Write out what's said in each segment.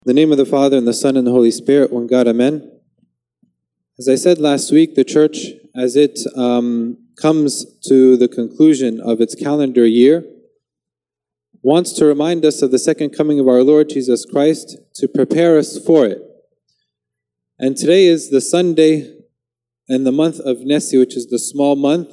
In the name of the Father, and the Son, and the Holy Spirit, one God, Amen. As I said last week, the church, as it comes to the conclusion of its calendar year, wants to remind us of the second coming of our Lord Jesus Christ to prepare us for it. And today is the Sunday in the month of Nessi, which is the small month.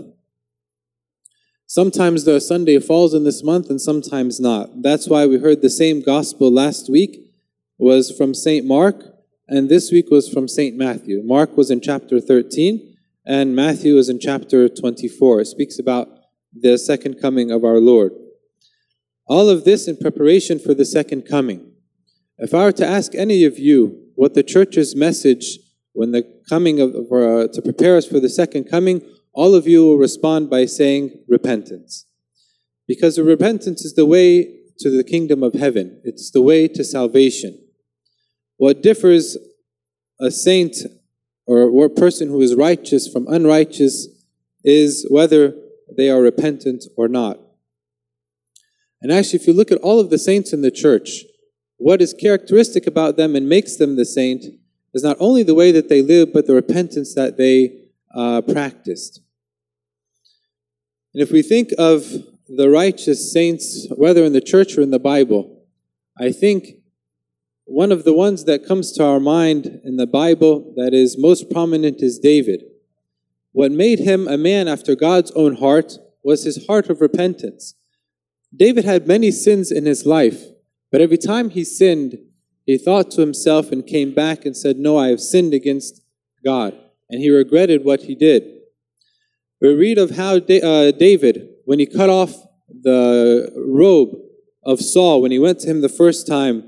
Sometimes the Sunday falls in this month and sometimes not. That's why we heard the same gospel last week was from St. Mark, and this week was from St. Matthew. Mark was in chapter 13, and Matthew is in chapter 24. It speaks about the second coming of our Lord. All of this in preparation for the second coming. If I were to ask any of you what the church's message when the coming of to prepare us for the second coming, all of you will respond by saying repentance. Because repentance is the way to the kingdom of heaven. It's the way to salvation. What differs a saint or a person who is righteous from unrighteous is whether they are repentant or not. And actually, if you look at all of the saints in the church, what is characteristic about them and makes them the saint is not only the way that they live, but the repentance that they practiced. And if we think of the righteous saints, whether in the church or in the Bible, I think one of the ones that comes to our mind in the Bible that is most prominent is David. What made him a man after God's own heart was his heart of repentance. David had many sins in his life, but every time he sinned, he thought to himself and came back and said, "No, I have sinned against God." And he regretted what he did. We read of how David, when he cut off the robe of Saul, when he went to him the first time,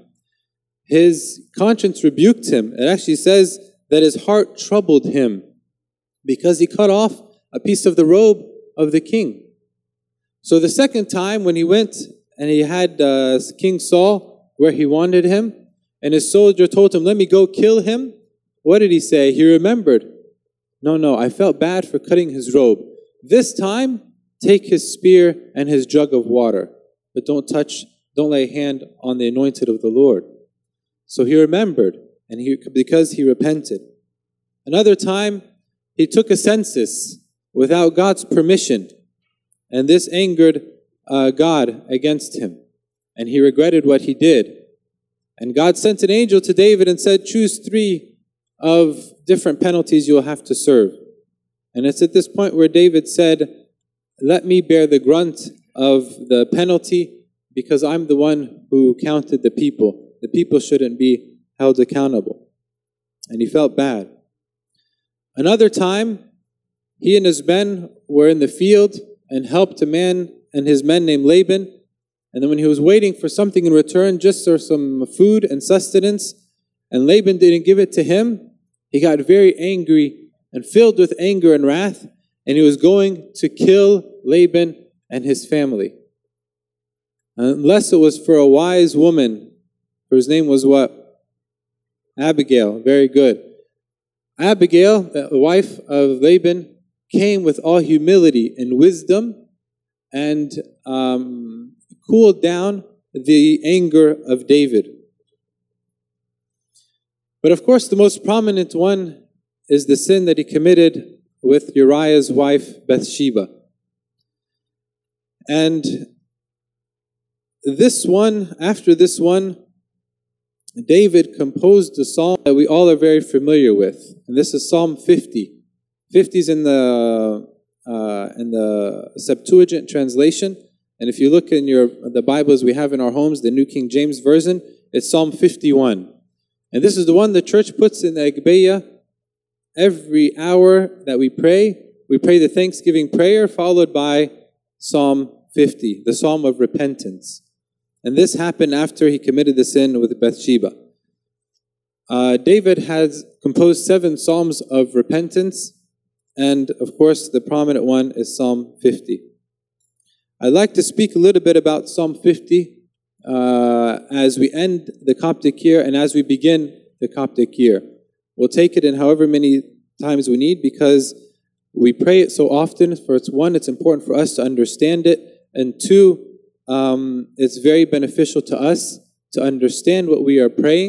his conscience rebuked him. It actually says that his heart troubled him because he cut off a piece of the robe of the king. So the second time when he went and he had King Saul where he wanted him, and his soldier told him, "Let me go kill him," what did he say? He remembered, No, I felt bad for cutting his robe. This time, take his spear and his jug of water, but don't lay a hand on the anointed of the Lord. So he remembered, and because he repented. Another time, he took a census without God's permission, and this angered God against him, and he regretted what he did. And God sent an angel to David and said, "Choose 3 of different penalties you'll have to serve." And it's at this point where David said, "Let me bear the grunt of the penalty because I'm the one who counted the people. The people shouldn't be held accountable." And he felt bad. Another time, he and his men were in the field and helped a man and his men named Laban. And then when he was waiting for something in return, just for some food and sustenance, and Laban didn't give it to him, he got very angry and filled with anger and wrath, and he was going to kill Laban and his family. Unless it was for a wise woman, whose name was what? Abigail. Very good. Abigail, the wife of Laban, came with all humility and wisdom and cooled down the anger of David. But of course, the most prominent one is the sin that he committed with Uriah's wife, Bathsheba. And after this one, David composed a psalm that we all are very familiar with. And this is Psalm 50. 50 is in the Septuagint translation. And if you look in the Bibles we have in our homes, the New King James Version, it's Psalm 51. And this is the one the church puts in the Agbeya. Every hour that we pray the Thanksgiving prayer followed by Psalm 50, the Psalm of Repentance. And this happened after he committed the sin with Bathsheba. David has composed 7 Psalms of repentance, and of course the prominent one is Psalm 50. I'd like to speak a little bit about Psalm 50 as we end the Coptic year and as we begin the Coptic year. We'll take it in however many times we need because we pray it so often. For it's important for us to understand it, and 2, it's very beneficial to us to understand what we are praying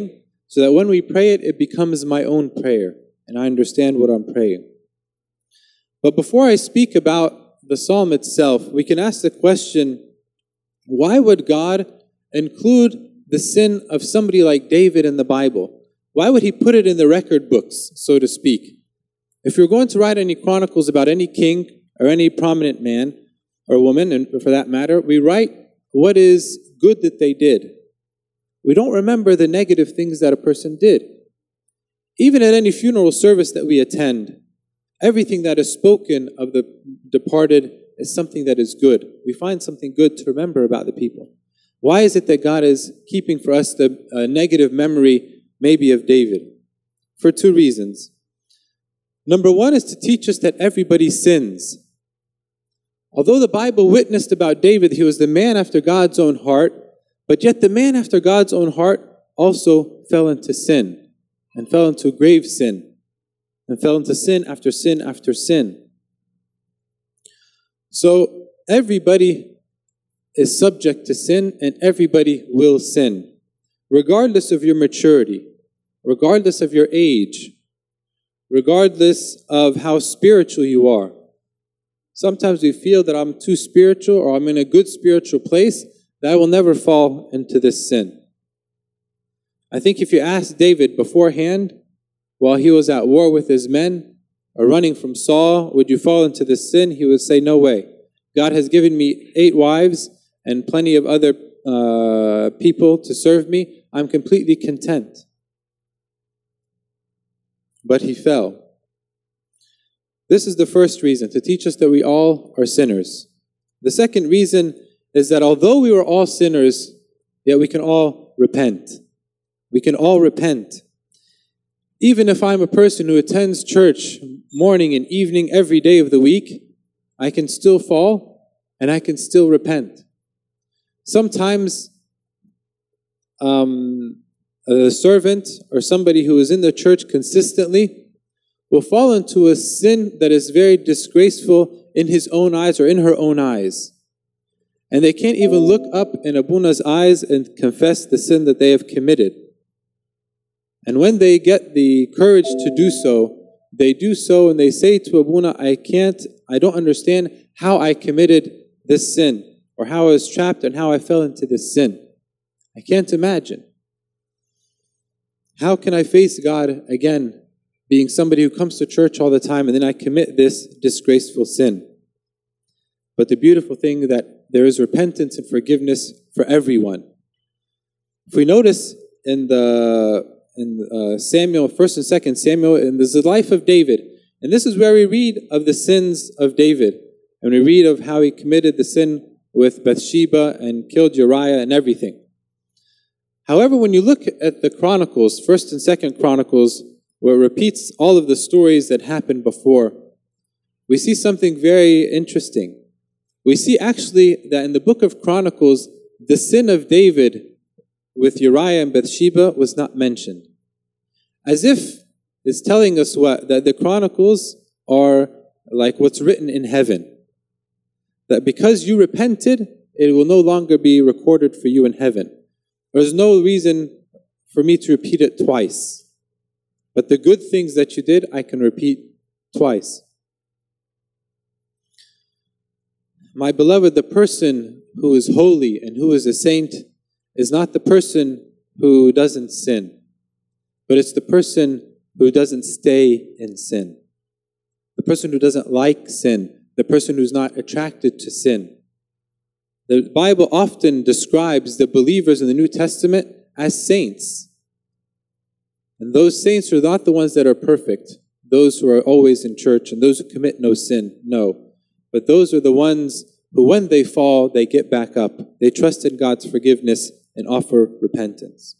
so that when we pray it, it becomes my own prayer, and I understand what I'm praying. But before I speak about the psalm itself, we can ask the question, why would God include the sin of somebody like David in the Bible? Why would he put it in the record books, so to speak? If you're going to write any chronicles about any king or any prominent man or woman, and for that matter, we write what is good that they did. We don't remember the negative things that a person did. Even at any funeral service that we attend, everything that is spoken of the departed is something that is good. We find something good to remember about the people. Why is it that God is keeping for us the negative memory maybe of David? For two reasons. Number one is to teach us that everybody sins. Although the Bible witnessed about David, he was the man after God's own heart, but yet the man after God's own heart also fell into sin, and fell into grave sin, and fell into sin after sin after sin. So everybody is subject to sin, and everybody will sin, regardless of your maturity, regardless of your age, regardless of how spiritual you are. Sometimes we feel that I'm too spiritual, or I'm in a good spiritual place, that I will never fall into this sin. I think if you ask David beforehand, while he was at war with his men, or running from Saul, would you fall into this sin? He would say, no way. God has given me 8 wives and plenty of other people to serve me. I'm completely content. But he fell. This is the first reason, to teach us that we all are sinners. The second reason is that although we were all sinners, yet we can all repent. We can all repent. Even if I'm a person who attends church morning and evening every day of the week, I can still fall and I can still repent. Sometimes a servant or somebody who is in the church consistently will fall into a sin that is very disgraceful in his own eyes or in her own eyes. And they can't even look up in Abuna's eyes and confess the sin that they have committed. And when they get the courage to do so, they do so and they say to Abuna, I don't understand how I committed this sin, or how I was trapped and how I fell into this sin. I can't imagine. How can I face God again, being somebody who comes to church all the time, and then I commit this disgraceful sin? But the beautiful thing that there is repentance and forgiveness for everyone. If we notice in Samuel, 1st and 2nd Samuel, and this is the life of David, and this is where we read of the sins of David, and we read of how he committed the sin with Bathsheba and killed Uriah and everything. However, when you look at the Chronicles, 1st and 2nd Chronicles, where it repeats all of the stories that happened before, we see something very interesting. We see actually that in the book of Chronicles, the sin of David with Uriah and Bathsheba was not mentioned. As if it's telling us what? That the Chronicles are like what's written in heaven. That because you repented, it will no longer be recorded for you in heaven. There's no reason for me to repeat it twice. But the good things that you did, I can repeat twice. My beloved, the person who is holy and who is a saint is not the person who doesn't sin, but it's the person who doesn't stay in sin. The person who doesn't like sin, the person who's not attracted to sin. The Bible often describes the believers in the New Testament as saints. And those saints are not the ones that are perfect, those who are always in church and those who commit no sin, no. But those are the ones who, when they fall, they get back up. They trust in God's forgiveness and offer repentance.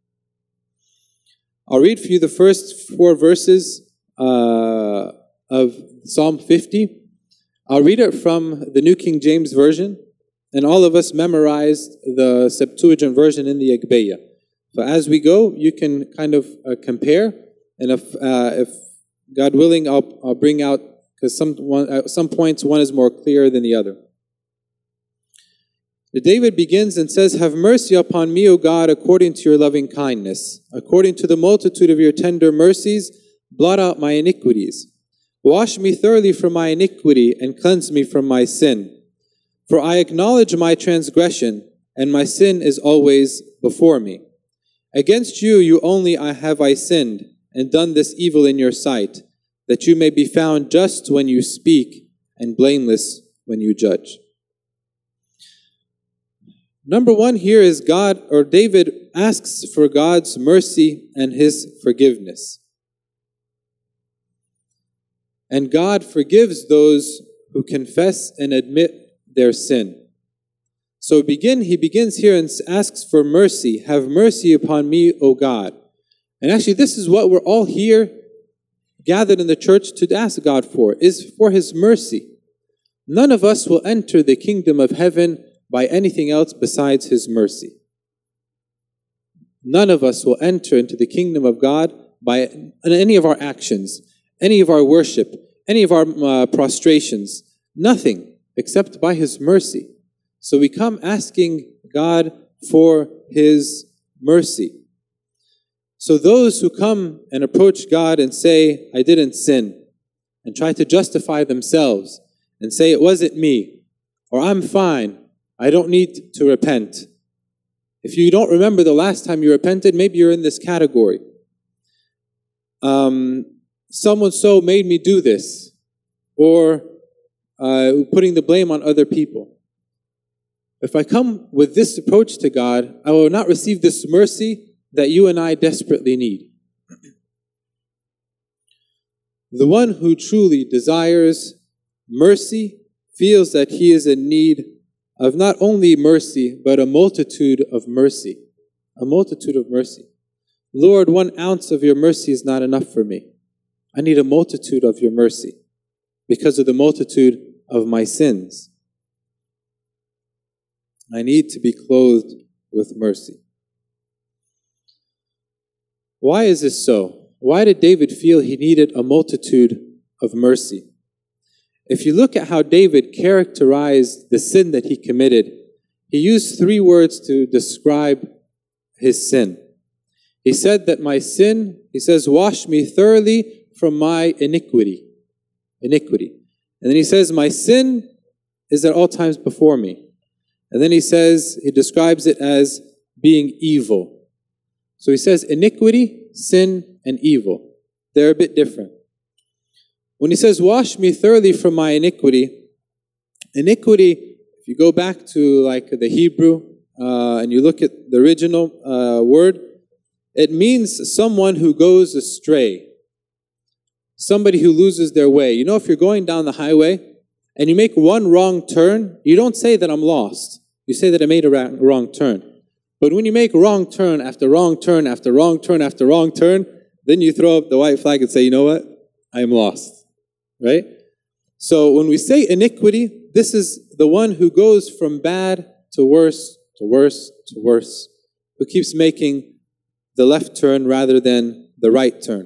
I'll read for you the first 4 verses of Psalm 50. I'll read it from the New King James Version, and all of us memorized the Septuagint version in the Agbeya. So as we go, you can kind of compare, and if God willing, I'll bring out, because at some points one is more clear than the other. David begins and says, "Have mercy upon me, O God, according to your loving kindness. According to the multitude of your tender mercies, blot out my iniquities. Wash me thoroughly from my iniquity and cleanse me from my sin. For I acknowledge my transgression, and my sin is always before me. Against you only have I sinned, and done this evil in your sight, that you may be found just when you speak, and blameless when you judge." Number one here is David asks for God's mercy and his forgiveness. And God forgives those who confess and admit their sin. So he begins here and asks for mercy. "Have mercy upon me, O God." And actually, this is what we're all here gathered in the church to ask God for, is for his mercy. None of us will enter the kingdom of heaven by anything else besides his mercy. None of us will enter into the kingdom of God by any of our actions, any of our worship, any of our prostrations, nothing except by his mercy. So we come asking God for his mercy. So those who come and approach God and say, "I didn't sin," and try to justify themselves and say, "It wasn't me," or "I'm fine, I don't need to repent." If you don't remember the last time you repented, maybe you're in this category. Someone so made me do this, or putting the blame on other people. If I come with this approach to God, I will not receive this mercy that you and I desperately need. The one who truly desires mercy feels that he is in need of not only mercy, but a multitude of mercy. A multitude of mercy. "Lord, 1 ounce of your mercy is not enough for me. I need a multitude of your mercy because of the multitude of my sins. I need to be clothed with mercy." Why is this so? Why did David feel he needed a multitude of mercy? If you look at how David characterized the sin that he committed, he used 3 words to describe his sin. He said that my sin, he says, "Wash me thoroughly from my iniquity." Iniquity. And then he says, "My sin is at all times before me." And then he describes it as being evil. So he says iniquity, sin, and evil. They're a bit different. When he says, "Wash me thoroughly from my iniquity," if you go back to like the Hebrew and you look at the original word, it means someone who goes astray. Somebody who loses their way. You know, if you're going down the highway and you make one wrong turn, you don't say that I'm lost. You say that I made a wrong turn. But when you make wrong turn after wrong turn after wrong turn after wrong turn, then you throw up the white flag and say, "You know what? I am lost." Right? So when we say iniquity, this is the one who goes from bad to worse, to worse, to worse, who keeps making the left turn rather than the right turn.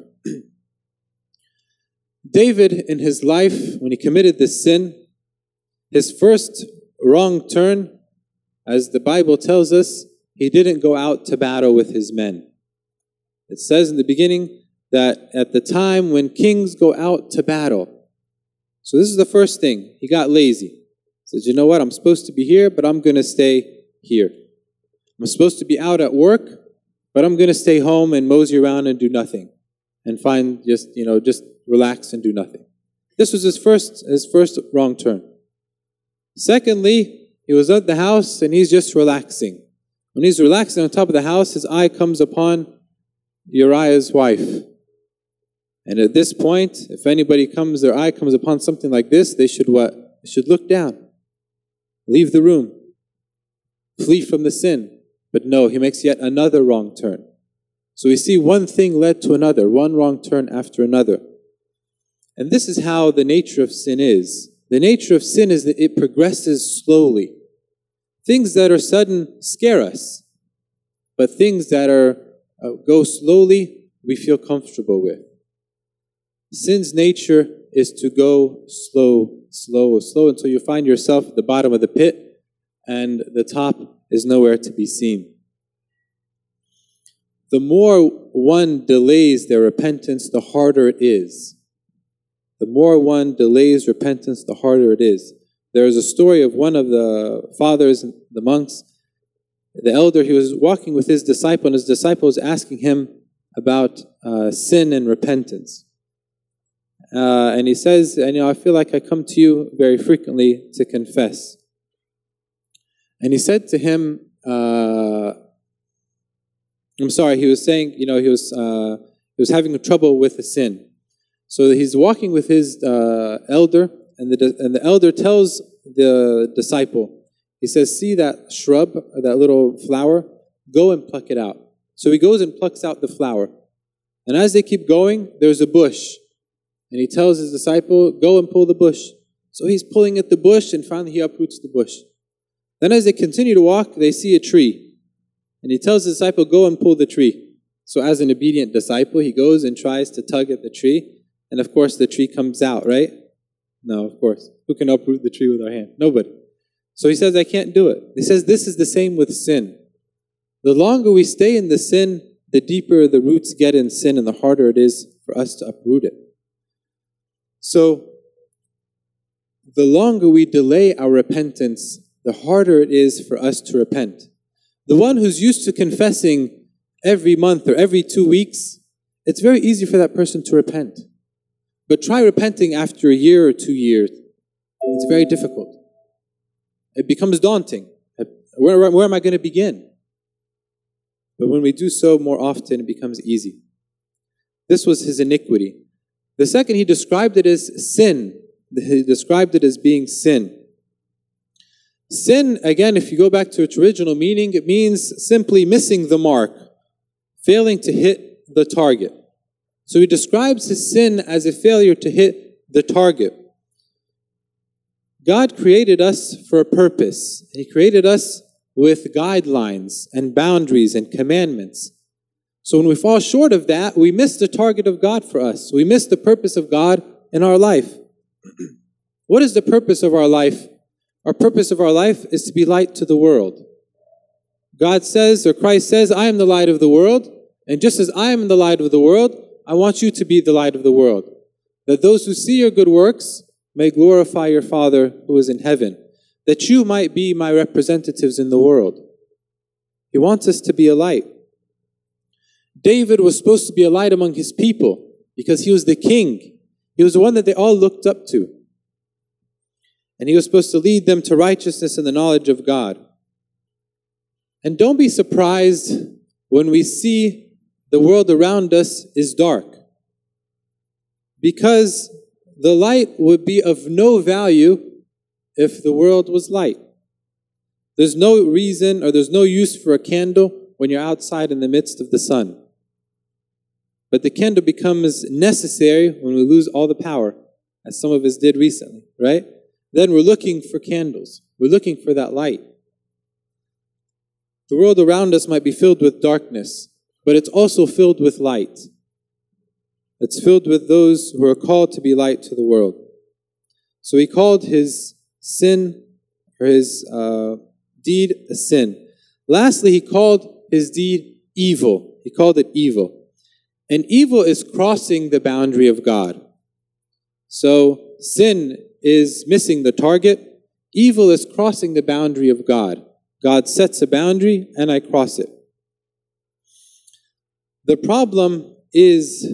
David, in his life, when he committed this sin, his first wrong turn, as the Bible tells us, he didn't go out to battle with his men. It says in the beginning that at the time when kings go out to battle, so this is the first thing, he got lazy. He says, "You know what, I'm supposed to be here, but I'm going to stay here. I'm supposed to be out at work, but I'm going to stay home and mosey around and do nothing. And just relax and do nothing." This was his first wrong turn. Secondly, he was at the house and he's just relaxing. When he's relaxing on top of the house, his eye comes upon Uriah's wife. And at this point, if their eye comes upon something like this, they should what? They should look down. Leave the room. Flee from the sin. But no, he makes yet another wrong turn. So we see one thing led to another, one wrong turn after another. And this is how the nature of sin is. The nature of sin is that it progresses slowly. Things that are sudden scare us. But things that go slowly, we feel comfortable with. Sin's nature is to go slow until you find yourself at the bottom of the pit and the top is nowhere to be seen. The more one delays their repentance, the harder it is. The more one delays repentance, the harder it is. There is a story of one of the fathers, the monks, the elder. He was walking with his disciple, and his disciple was asking him about sin and repentance. And he says, I feel like I come to you very frequently to confess. And he said to him, he was saying, he was having trouble with a sin. So he's walking with his elder, and the elder tells the disciple, he says, see that shrub, or that little flower? Go and pluck it out. So he goes and plucks out the flower. And as they keep going, there's a bush. And he tells his disciple, go and pull the bush. So he's pulling at the bush, and finally he uproots the bush. Then as they continue to walk, they see a tree. And he tells his disciple, go and pull the tree. So as an obedient disciple, he goes and tries to tug at the tree. And of course, the tree comes out, right? No, of course. Who can uproot the tree with our hand? Nobody. So he says, I can't do it. He says, this is the same with sin. The longer we stay in the sin, the deeper the roots get in sin, and the harder it is for us to uproot it. So, the longer we delay our repentance, the harder it is for us to repent. The one who's used to confessing every month or every 2 weeks, it's very easy for that person to repent. But try repenting after a year or 2 years. It's very difficult. It becomes daunting. Where am I going to begin? But when we do so more often, it becomes easy. This was his iniquity. The second, he described it as sin. He described it as being sin. Sin, again, if you go back to its original meaning, it means simply missing the mark, failing to hit the target. So he describes his sin as a failure to hit the target. God created us for a purpose. He created us with guidelines and boundaries and commandments. So when we fall short of that, we miss the target of God for us. We miss the purpose of God in our life. What is the purpose of our life? Our purpose of our life is to be light to the world. God says, or Christ says, I am the light of the world. And just as I am the light of the world, I want you to be the light of the world. That those who see your good works may glorify your Father who is in heaven. That you might be my representatives in the world. He wants us to be a light. David was supposed to be a light among his people because he was the king. He was the one that they all looked up to. And he was supposed to lead them to righteousness and the knowledge of God. And don't be surprised when we see the world around us is dark. Because the light would be of no value if the world was light. There's no reason or there's no use for a candle when you're outside in the midst of the sun. But the candle becomes necessary when we lose all the power, as some of us did recently, right? Then we're looking for candles. We're looking for that light. The world around us might be filled with darkness, but it's also filled with light. It's filled with those who are called to be light to the world. So he called his sin, or his deed, a sin. Lastly, he called his deed evil. He called it evil. And evil is crossing the boundary of God. So sin is missing the target. Evil is crossing the boundary of God. God sets a boundary and I cross it. The problem is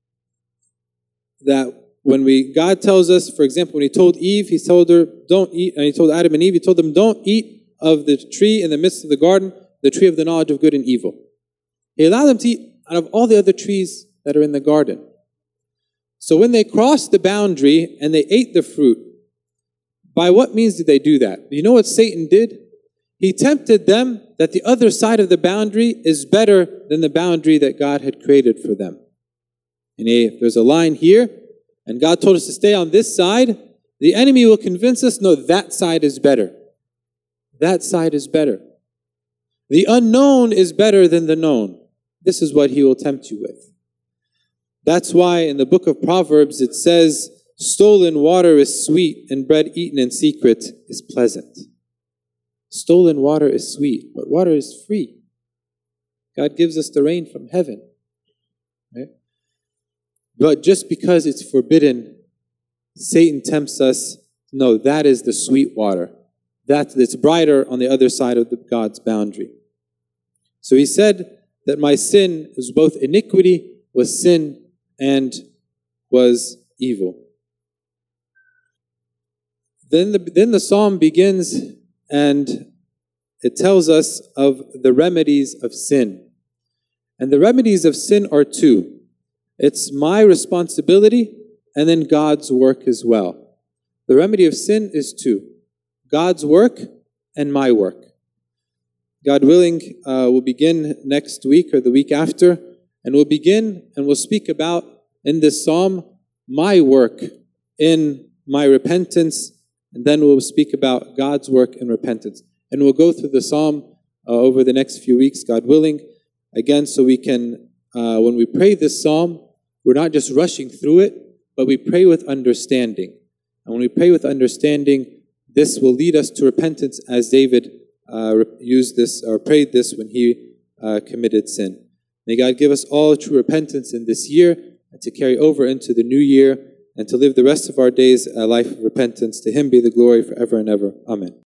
that when God tells us, for example, when he told Eve, he told her, don't eat, and he told Adam and Eve, he told them, don't eat of the tree in the midst of the garden, the tree of the knowledge of good and evil. He allowed them to eat out of all the other trees that are in the garden. So when they crossed the boundary and they ate the fruit, by what means did they do that? You know what Satan did? He tempted them that the other side of the boundary is better than the boundary that God had created for them. And if there's a line here, and God told us to stay on this side, the enemy will convince us, no, that side is better. That side is better. The unknown is better than the known. This is what he will tempt you with. That's why in the book of Proverbs it says, stolen water is sweet and bread eaten in secret is pleasant. Stolen water is sweet, but water is free. God gives us the rain from heaven. Right? But just because it's forbidden, Satan tempts us, no, that is the sweet water. It's brighter on the other side of God's boundary. So he said that my sin was both iniquity, was sin, and was evil. Then the psalm begins and it tells us of the remedies of sin. And the remedies of sin are two. It's my responsibility and then God's work as well. The remedy of sin is two. God's work and my work. God willing, we'll begin next week or the week after, and we'll begin and we'll speak about in this psalm my work in my repentance, and then we'll speak about God's work in repentance. And we'll go through the psalm over the next few weeks, God willing, again, so we can, when we pray this psalm, we're not just rushing through it, but we pray with understanding. And when we pray with understanding, this will lead us to repentance as David used this or prayed this when he committed sin. May God give us all true repentance in this year and to carry over into the new year and to live the rest of our days a life of repentance. To Him be the glory forever and ever. Amen.